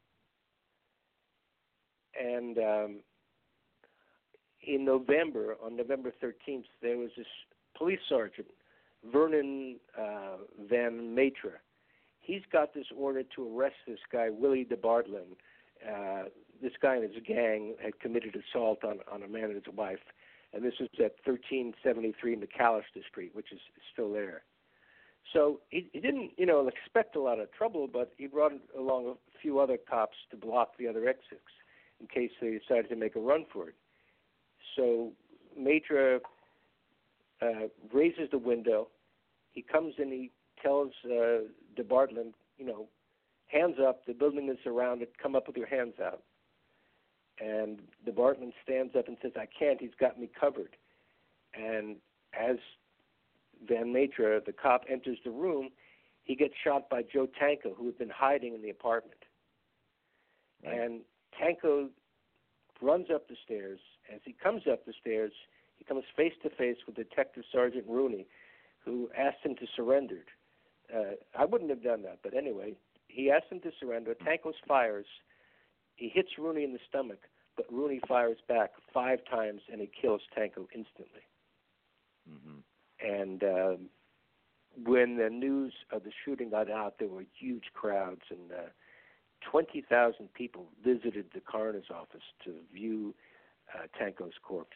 And um, in November, on November thirteenth, there was this police sergeant, Vernon uh, Van Matra. He's got this order to arrest this guy, Willie DeBartlin. Uh, this guy and his gang had committed assault on, on a man and his wife. And this was at thirteen seventy-three McAllister Street, which is still there. So he, he didn't, you know, expect a lot of trouble, but he brought along a few other cops to block the other exits in case they decided to make a run for it. So Matra uh, raises the window. He comes in, he tells uh, DeBartlin, you know, hands up, the building is surrounded, come up with your hands out. And DeBartlin stands up and says, I can't, he's got me covered. And as Van Matra, the cop, enters the room, he gets shot by Joe Tanko, who had been hiding in the apartment. Right. And Tanko runs up the stairs. As he comes up the stairs, he comes face to face with Detective Sergeant Rooney, who asked him to surrender. Uh, I wouldn't have done that, but anyway, he asked him to surrender. Tanko fires. He hits Rooney in the stomach, but Rooney fires back five times, and he kills Tanko instantly. Mm-hmm. And um, when the news of the shooting got out, there were huge crowds, and uh, twenty thousand people visited the coroner's office to view uh, Tanko's corpse.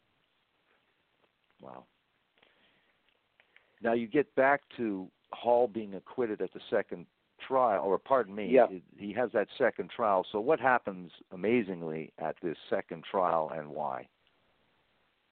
Wow. Now you get back to Hall being acquitted at the second trial, or pardon me, yeah. he has that second trial. So what happens amazingly at this second trial, and why?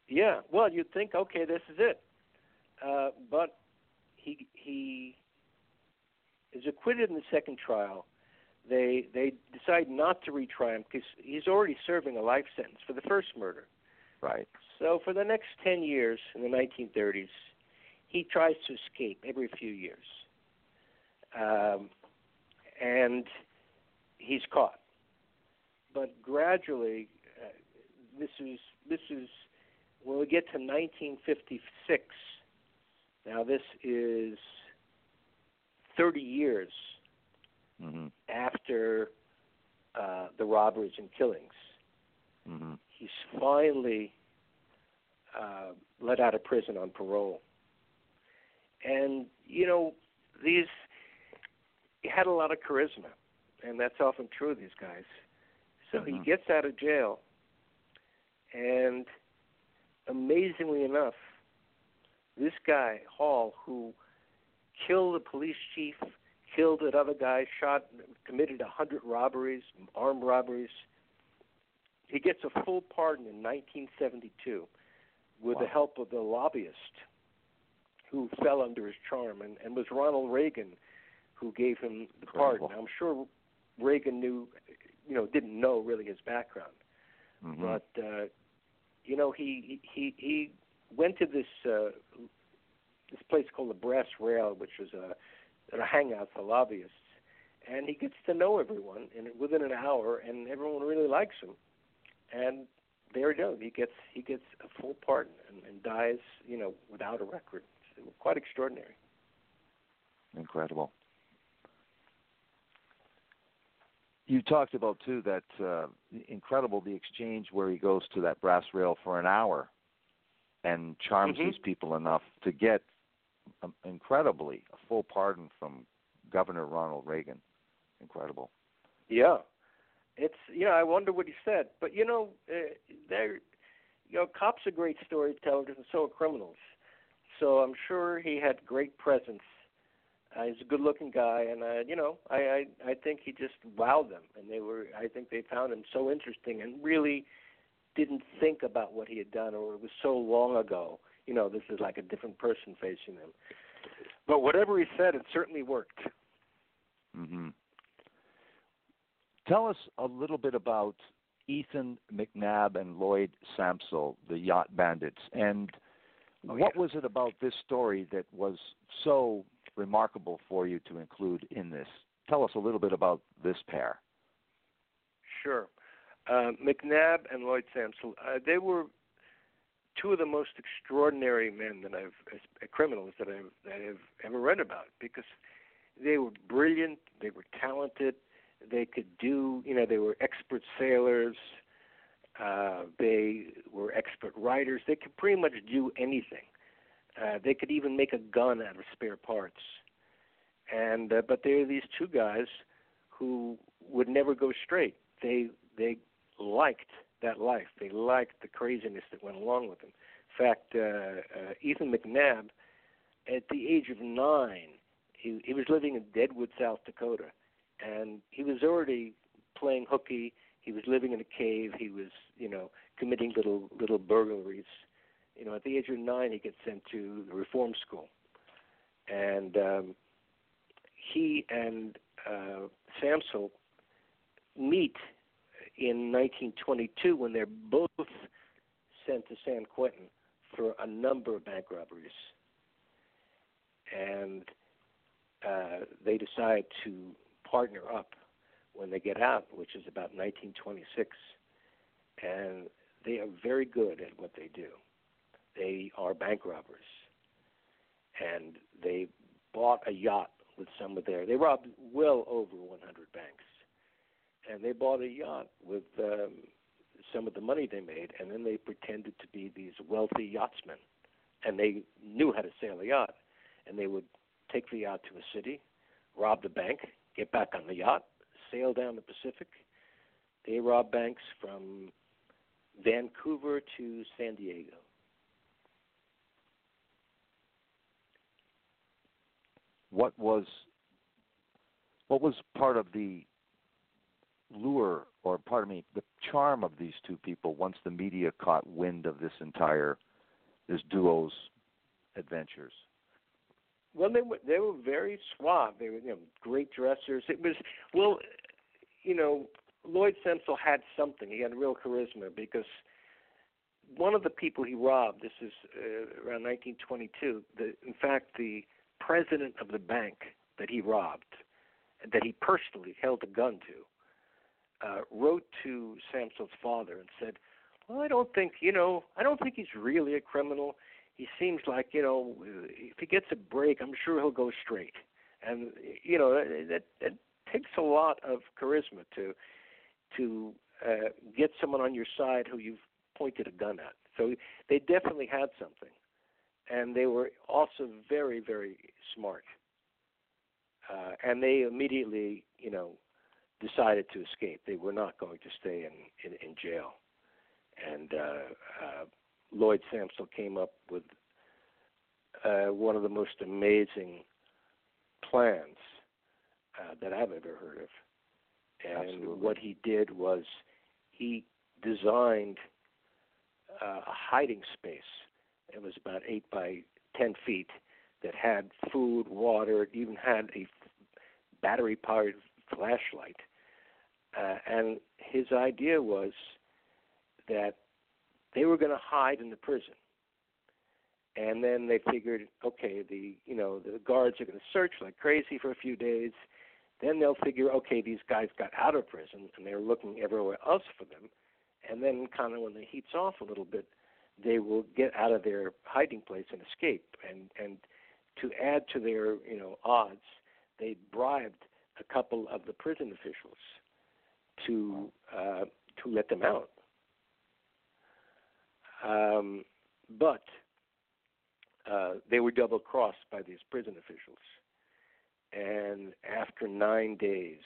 Yeah, well, you'd think, okay, this is it. Uh, but he he is acquitted in the second trial. They they decide not to retry him because he's already serving a life sentence for the first murder. Right. So for the next ten years, in the nineteen thirties, he tries to escape every few years. Um, and he's caught. But gradually, uh, this is this is when we get to nineteen fifty-six. Now this is thirty years mm-hmm. after uh, the robberies and killings. Mm-hmm. He's finally uh, let out of prison on parole. And, you know, these, he had a lot of charisma, and that's often true of these guys. So mm-hmm. he gets out of jail, and amazingly enough, this guy, Hall, who killed the police chief, killed another guy, shot, committed one hundred robberies, armed robberies, he gets a full pardon in nineteen seventy-two with wow. the help of the lobbyist who fell under his charm, and, and was Ronald Reagan who gave him the Incredible. pardon. I'm sure Reagan knew, you know, didn't know really his background. Mm-hmm. But, uh, you know, he, he, he went to this uh, this place called the Brass Rail, which was a, a hangout for lobbyists, and he gets to know everyone in, within an hour, and everyone really likes him. And there you go. He gets he gets a full pardon and, and dies, you know, without a record. It's quite extraordinary. Incredible. You talked about too that uh, incredible the exchange where he goes to that brass rail for an hour and charms mm-hmm. these people enough to get um, incredibly a full pardon from Governor Ronald Reagan. Incredible. Yeah. It's, you know, I wonder what he said. But, you know, uh, they're, you know, cops are great storytellers, and so are criminals. So I'm sure he had great presence. Uh, he's a good-looking guy, and, uh, you know, I, I I think he just wowed them. And they were, I think they found him so interesting and really didn't think about what he had done, or it was so long ago. You know, this is like a different person facing them. But whatever he said, it certainly worked. Mm-hmm. Tell us a little bit about Ethan McNabb and Lloyd Samsel, the yacht bandits, and oh, what yeah. was it about this story that was so remarkable for you to include in this? Tell us a little bit about this pair. Sure. Uh, McNabb and Lloyd Samsel, uh, they were two of the most extraordinary men that I've, as criminals that I've, that I've ever read about, because they were brilliant, they were talented. They could do, you know, they were expert sailors. Uh, they were expert writers. They could pretty much do anything. Uh, they could even make a gun out of spare parts. And uh, but there are these two guys who would never go straight. They they liked that life. They liked the craziness that went along with them. In fact, uh, uh, Ethan McNabb, at the age of nine, he, he was living in Deadwood, South Dakota. And he was already playing hooky. He was living in a cave. He was, you know, committing little little burglaries. You know, at the age of nine, he gets sent to the reform school. And um, he and uh, Samsel meet in nineteen twenty-two when they're both sent to San Quentin for a number of bank robberies. And uh, they decide to partner up when they get out, which is about nineteen twenty-six. And they are very good at what they do. They are bank robbers. And they bought a yacht with some of their, they robbed well over one hundred banks. And they bought a yacht with um, some of the money they made, and then they pretended to be these wealthy yachtsmen. And they knew how to sail a yacht. And they would take the yacht to a city, rob the bank, get back on the yacht, sail down the Pacific. They robbed banks from Vancouver to San Diego. What was what was part of the lure, or pardon me, the charm of these two people once the media caught wind of this entire, this duo's adventures? Well, they were they were very suave. They were, you know, great dressers. It was, well, you know, Lloyd Semsel had something. He had real charisma because one of the people he robbed, this is uh, around nineteen twenty-two, the, in fact, the president of the bank that he robbed, that he personally held a gun to, uh, wrote to Samsel's father and said, well, I don't think, you know, I don't think he's really a criminal. He seems like, you know, if he gets a break, I'm sure he'll go straight. And, you know, that, that takes a lot of charisma to to uh, get someone on your side who you've pointed a gun at. So they definitely had something. And they were also very, very smart. Uh, and they immediately, you know, decided to escape. They were not going to stay in, in, in jail. And uh, uh, Lloyd Samsel came up with uh, one of the most amazing plans uh, that I've ever heard of. And Absolutely. what he did was he designed uh, a hiding space. It was about eight by ten feet that had food, water. It even had a battery-powered flashlight. Uh, and his idea was that they were going to hide in the prison. And then they figured, okay, the you know the guards are going to search like crazy for a few days. Then they'll figure, okay, these guys got out of prison and they're looking everywhere else for them. And then kind of when the heat's off a little bit, they will get out of their hiding place and escape. And and to add to their you know odds, they bribed a couple of the prison officials to uh, to let them out. Um, but uh, they were double-crossed by these prison officials. And after nine days,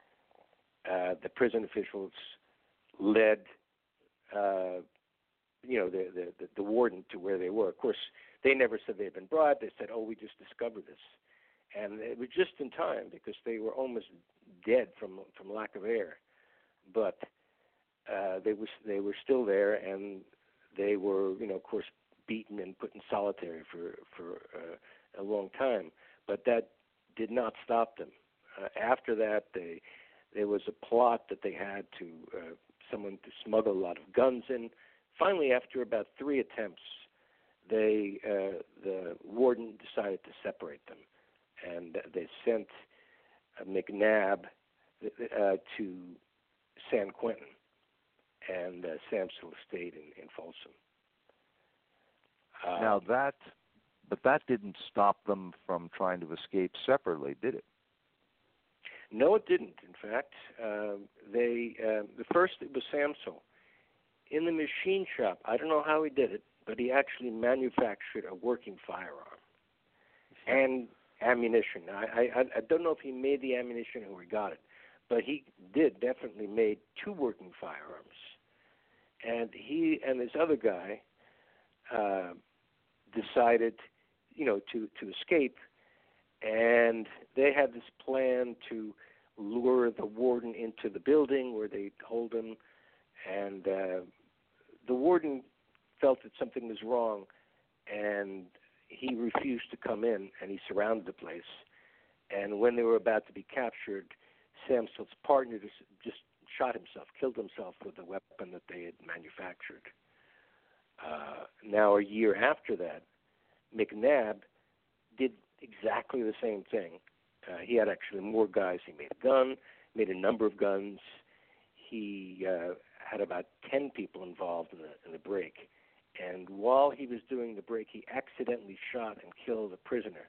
uh, the prison officials led, uh, you know, the, the the warden to where they were. Of course, they never said they had been bribed. They said, "Oh, we just discovered this," and it was just in time because they were almost dead from from lack of air. But uh, they was they were still there, and they were, you know, of course, beaten and put in solitary for for uh, a long time. But that did not stop them. Uh, after that, they there was a plot that they had to uh, someone to smuggle a lot of guns in. Finally, after about three attempts, they uh, the warden decided to separate them, and they sent uh, McNabb uh, to San Quentin, and uh, Samsel stayed in, in Folsom. Uh, Now that, but that didn't stop them from trying to escape separately, did it? No, it didn't. In fact, uh, they uh, the first it was Samsel in the machine shop. I don't know how he did it, but he actually manufactured a working firearm and ammunition. I, I I don't know if he made the ammunition or he got it, but he did definitely made two working firearms. And he and this other guy uh, decided, you know, to, to escape. And they had this plan to lure the warden into the building where they'd hold him. And uh, the warden felt that something was wrong, and he refused to come in, and he surrounded the place. And when they were about to be captured, Samsel's partner just, just shot himself, killed himself with the weapon that they had manufactured. Uh, now, a year after that, McNabb did exactly the same thing. Uh, he had actually more guys. He made a gun, made a number of guns. He uh, had about ten people involved in the, in the break. And while he was doing the break, he accidentally shot and killed a prisoner.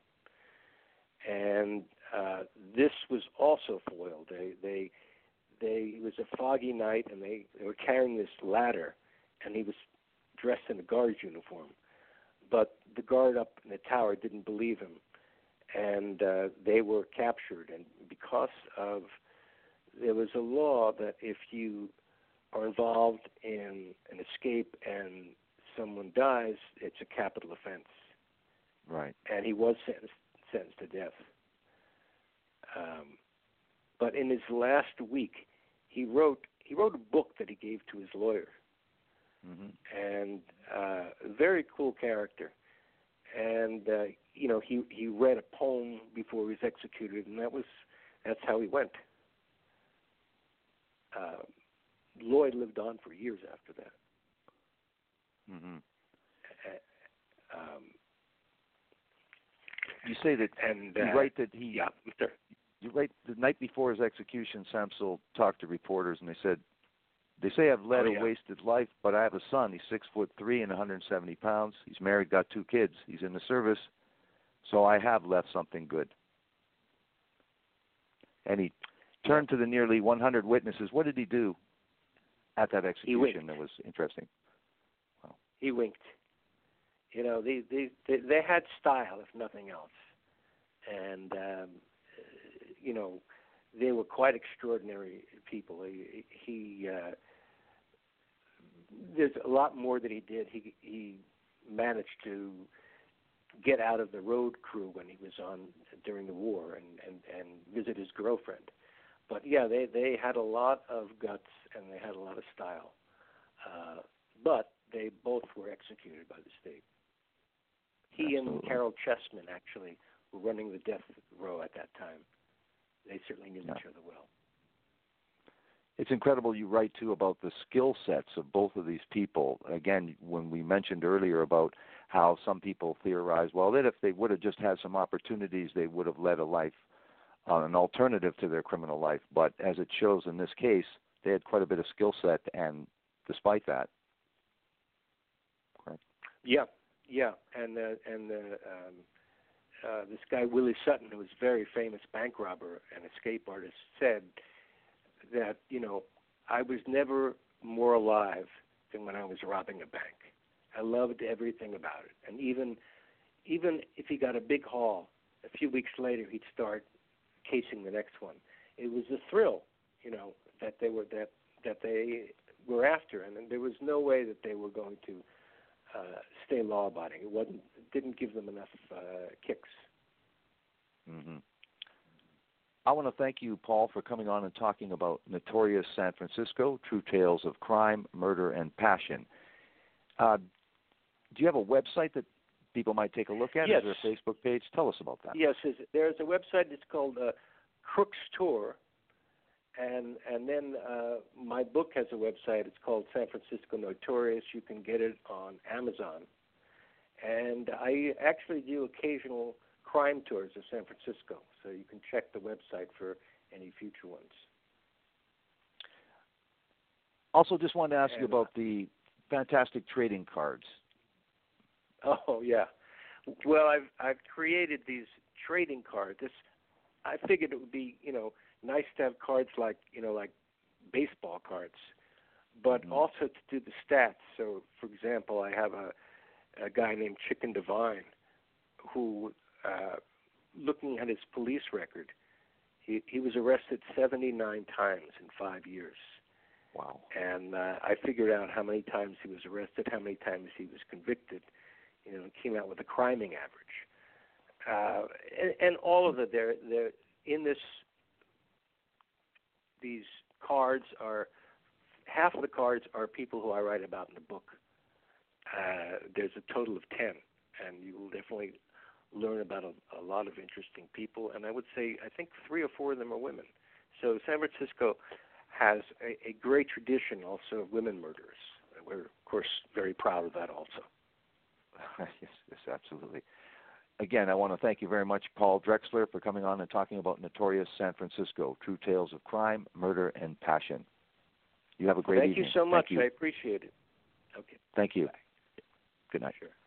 And uh, this was also foiled. They, they, they, it was a foggy night, and they, they were carrying this ladder, and he was dressed in a guard's uniform. But the guard up in the tower didn't believe him, and uh, they were captured. And because of, there was a law that if you are involved in an escape and someone dies, it's a capital offense. Right. And he was sentenced, sentenced to death. Um, but in his last week, he wrote he wrote a book that he gave to his lawyer, Mm-hmm. and uh, a very cool character. And uh, you know, he he read a poem before he was executed, and that was that's how he went. Uh, Lloyd lived on for years after that. Mm-hmm. Uh, um, You say that and you uh, write that he. yeah, sir. You write the night before his execution, Samsel talked to reporters, and they said, "They say I've led Oh, a yeah. wasted life, but I have a son. He's six foot three and one hundred seventy pounds. He's married, got two kids. He's in the service, so I have left something good." And he turned to the nearly one hundred witnesses. What did he do at that execution that was interesting? Wow. He winked. You know, they they they, they had style, if nothing else, and um, you know, they were quite extraordinary people. He, he uh, there's a lot more that he did. He he managed to get out of the road crew when he was on during the war and, and, and visit his girlfriend. But yeah, they, they had a lot of guts and they had a lot of style. Uh, but they both were executed by the state. He Absolutely. and Carol Chessman actually were running the death row at that time. They certainly knew Yeah. each other well. It's incredible you write, too, about the skill sets of both of these people. Again, when we mentioned earlier about how some people theorize, well, that if they would have just had some opportunities, they would have led a life, uh, an alternative to their criminal life. But as it shows in this case, they had quite a bit of skill set, and despite that. Correct. Yeah, yeah. And, uh, and uh, um, uh, this guy, Willie Sutton, who was a very famous bank robber and escape artist, said that, you know, I was never more alive than when I was robbing a bank. I loved everything about it. And even even if he got a big haul, a few weeks later he'd start casing the next one. It was a thrill, you know, that they were that that they were after, and there was no way that they were going to uh, stay law-abiding. It wasn't it didn't give them enough uh, kicks. Mm-hmm. I want to thank you, Paul, for coming on and talking about Notorious San Francisco, True Tales of Crime, Murder, and Passion. Uh, do you have a website that people might take a look at? Yes. Is there a Facebook page? Tell us about that. Yes, there's a website. It's called uh, Crooks Tour, and and then uh, my book has a website. It's called San Francisco Notorious. You can get it on Amazon, and I actually do occasional crime tours of San Francisco, so you can check the website for any future ones. Also, just wanted to ask And, you about the fantastic trading cards. Oh yeah, well I've I've created these trading cards. This I figured it would be you know nice to have cards like you know like baseball cards, but Mm-hmm. also to do the stats. So for example, I have a a guy named Chicken Divine who, uh, looking at his police record, he he was arrested seventy-nine times in five years. Wow. And uh, I figured out how many times he was arrested, how many times he was convicted, you know, and came out with a criming average. Uh, and, and all of it, they're, they're in this, these cards are, half of the cards are people who I write about in the book. Uh, there's a total of ten, and you will definitely learn about a, a lot of interesting people. And I would say, I think three or four of them are women. So San Francisco has a, a great tradition also of women murderers. We're, of course, very proud of that also. yes, yes, absolutely. Again, I want to thank you very much, Paul Drexler, for coming on and talking about Notorious San Francisco, True Tales of Crime, Murder, and Passion. You have a great Thank evening. you so much. Thank you. I appreciate it. Okay. Thank you. Bye. Good night. Sure.